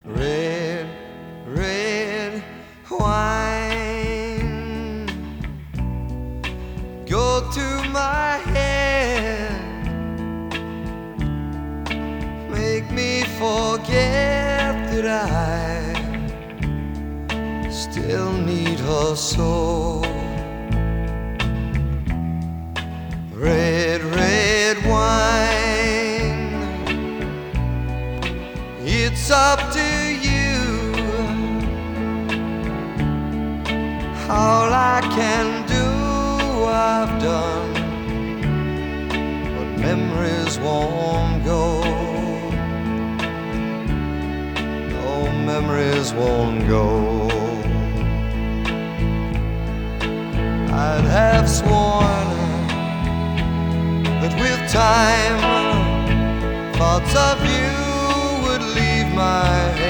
Red, red wine, go to my head, make me forget that I still need her so. Red, red wine, it's up to you. All I can do I've done, but memories won't go. No, memories won't go. I'd have sworn that with time thoughts of you would leave my head.